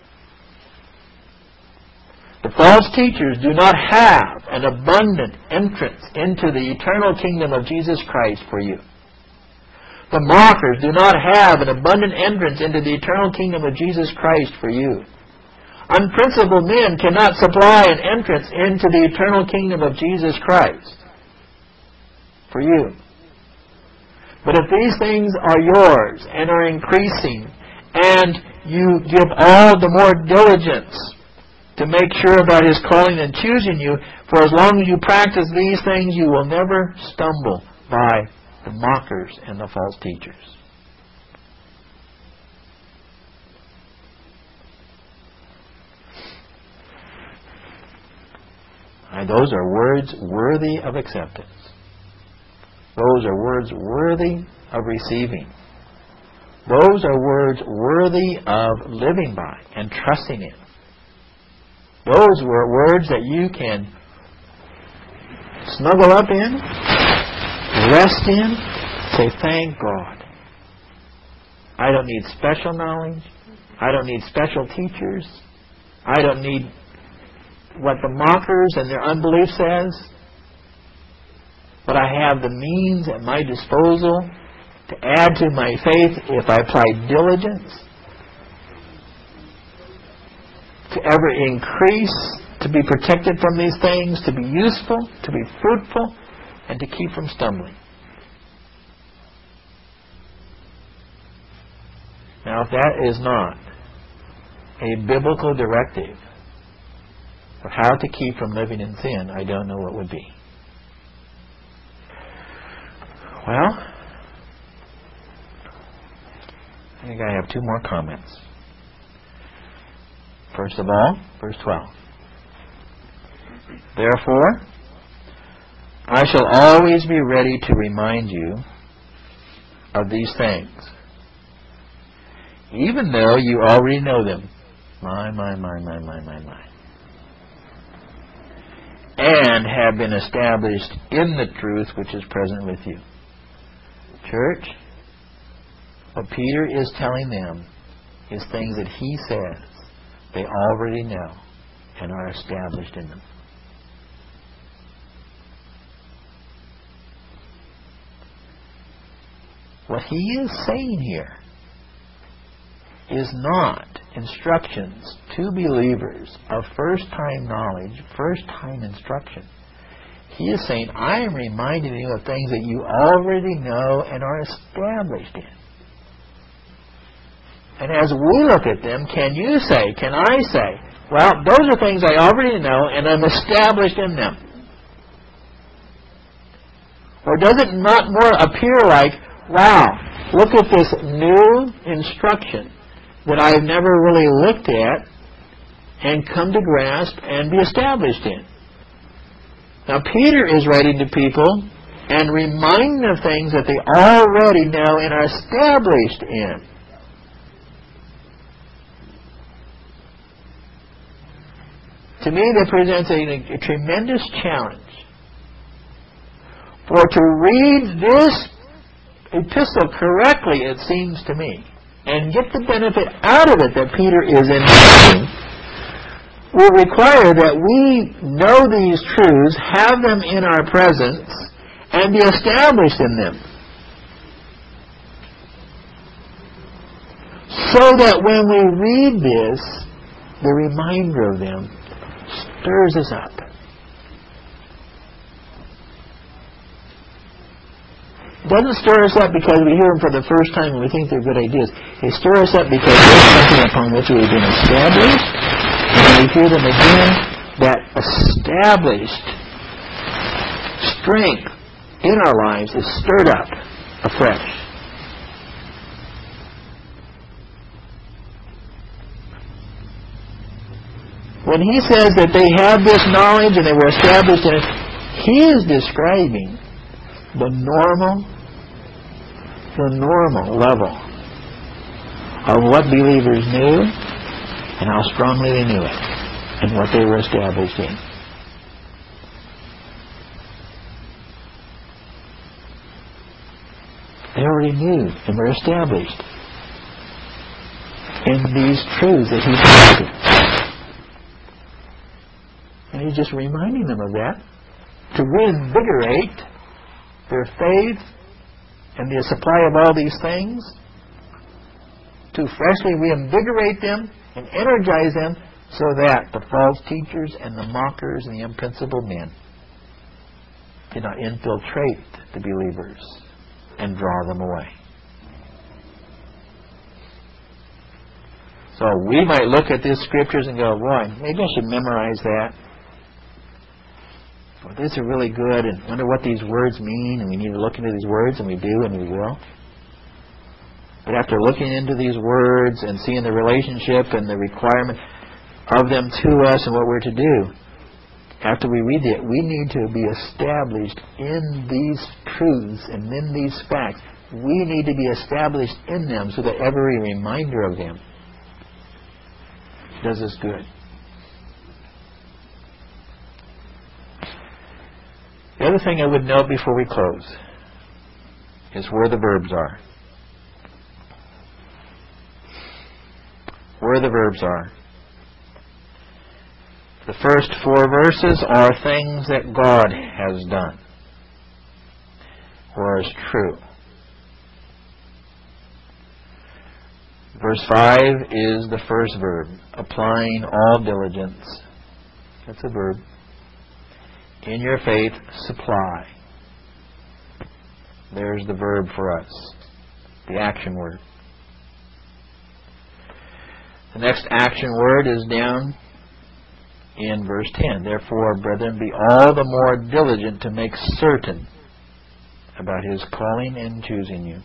The false teachers do not have an abundant entrance into the eternal kingdom of Jesus Christ for you. The mockers do not have an abundant entrance into the eternal kingdom of Jesus Christ for you. Unprincipled men cannot supply an entrance into the eternal kingdom of Jesus Christ for you. But if these things are yours and are increasing, and you give all the more diligence to make sure about His calling and choosing you, for as long as you practice these things, you will never stumble by the mockers and the false teachers. And those are words worthy of acceptance. Those are words worthy of receiving. Those are words worthy of living by and trusting in. Those were words that you can snuggle up in, rest in, say, thank God. I don't need special knowledge. I don't need special teachers. I don't need what the mockers and their unbelief says. But I have the means at my disposal to add to my faith if I apply diligence, to ever increase, to be protected from these things, to be useful, to be fruitful, and to keep from stumbling. Now, if that is not a biblical directive of how to keep from living in sin, I don't know what would be. Well, I think I have two more comments. First of all, verse twelve. Therefore, I shall always be ready to remind you of these things, even though you already know them. My, my, my, my, my, my, my. And have been established in the truth which is present with you. Church, what Peter is telling them is things that He says they already know and are established in them. What He is saying here is not instructions to believers of first-time knowledge, first-time instruction. He is saying, I am reminding you of things that you already know and are established in. And as we look at them, can you say, can I say, well, those are things I already know and I'm established in them? Or does it not more appear like, wow, look at this new instruction that I've never really looked at and come to grasp and be established in? Now, Peter is writing to people and reminding them of things that they already know and are established in. To me, that presents a, a tremendous challenge. For to read this epistle correctly, it seems to me, and get the benefit out of it that Peter is intending, will require that we know these truths, have them in our presence, and be established in them. So that when we read this, the reminder of them stirs us up. It doesn't stir us up because we hear them for the first time and we think they're good ideas. They stir us up because there's something upon which we've been established. And when we hear them again, that established strength in our lives is stirred up afresh. When he says that they have this knowledge and they were established in it, he is describing the normal, the normal level of what believers knew and how strongly they knew it and what they were established in. They already knew and were established in these truths that he's speaking. And he's just reminding them of that to reinvigorate their faith and the supply of all these things, to freshly reinvigorate them and energize them so that the false teachers and the mockers and the unprincipled men cannot infiltrate the believers and draw them away. So we might look at these scriptures and go, boy, maybe I should memorize that. Well, these are really good, and wonder what these words mean, and we need to look into these words, and we do, and we will. But after looking into these words and seeing the relationship and the requirement of them to us and what we're to do, after we read it, we need to be established in these truths and in these facts. We need to be established in them so that every reminder of them does us good. The other thing I would note before we close is where the verbs are. Where the verbs are. The first four verses are things that God has done or is true. Verse five is the first verb, applying all diligence. That's a verb. In your faith, supply. There's the verb for us, the action word. The next action word is down in verse ten. Therefore, brethren, be all the more diligent to make certain about His calling and choosing you.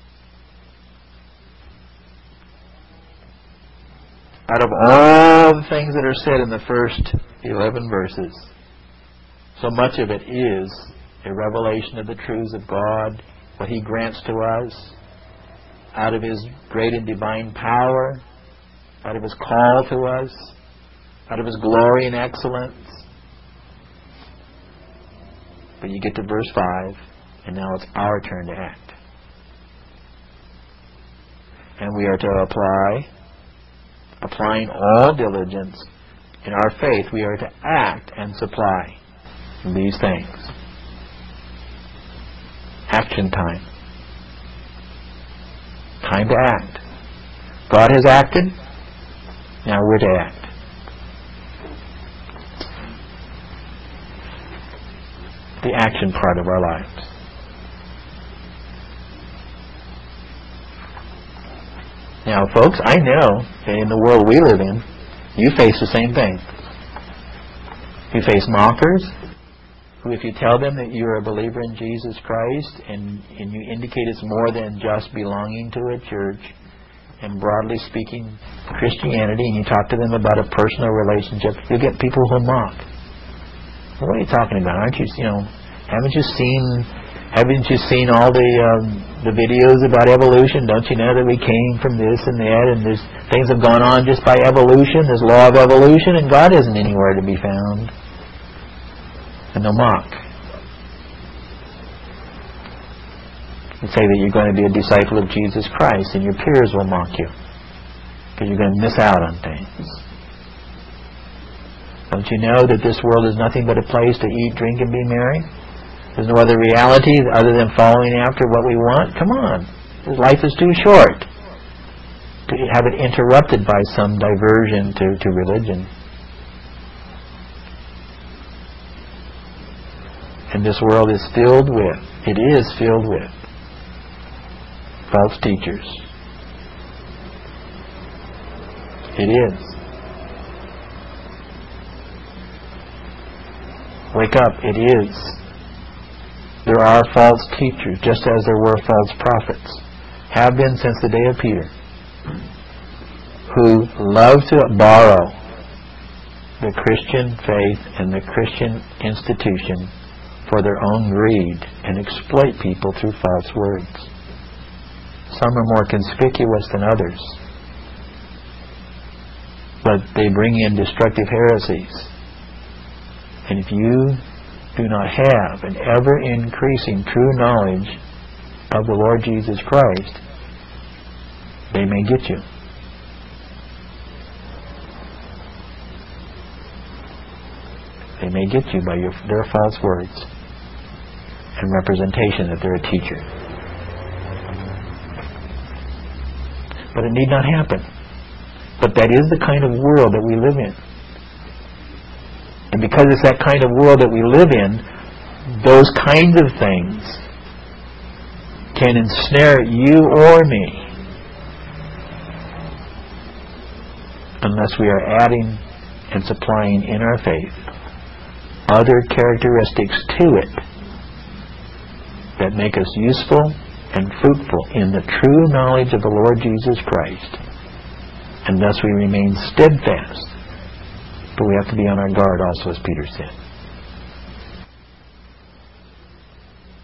Out of all the things that are said in the first eleven verses, so much of it is a revelation of the truths of God, what He grants to us, out of His great and divine power, out of His call to us, out of His glory and excellence. But you get to verse five, and now it's our turn to act. And we are to apply applying all diligence in our faith, we are to act and supply these things. Action time. Time to act. God has acted. Now we're to act. The action part of our lives. Now, folks, I know that in the world we live in, you face the same thing. You face mockers, who if you tell them that you're a believer in Jesus Christ and, and you indicate it's more than just belonging to a church and broadly speaking Christianity, and you talk to them about a personal relationship, you get people who mock. What are you talking about? Aren't you, you know, haven't you seen, haven't you seen all the um, the videos about evolution? Don't you know that we came from this and that, and there's things have gone on just by evolution, this law of evolution, and God isn't anywhere to be found. And they'll mock. You say that you're going to be a disciple of Jesus Christ, and your peers will mock you because you're going to miss out on things. Don't you know that this world is nothing but a place to eat, drink, and be merry? There's no other reality other than following after what we want? Come on. This life is too short to have it interrupted by some diversion to, to religion. And this world is filled with, it is filled with, false teachers. It is. Wake up, it is. There are false teachers, just as there were false prophets. Have been since the day of Peter. Who love to borrow the Christian faith and the Christian institution for their own greed and exploit people through false words. Some are more conspicuous than others. But they bring in destructive heresies. And if you do not have an ever-increasing true knowledge of the Lord Jesus Christ, they may get you. They may get you by your, their false words and representation that they're a teacher. But it need not happen. But that is the kind of world that we live in. And because it's that kind of world that we live in, those kinds of things can ensnare you or me unless we are adding and supplying in our faith other characteristics to it that make us useful and fruitful in the true knowledge of the Lord Jesus Christ. And thus we remain steadfast. But we have to be on our guard also, as Peter said.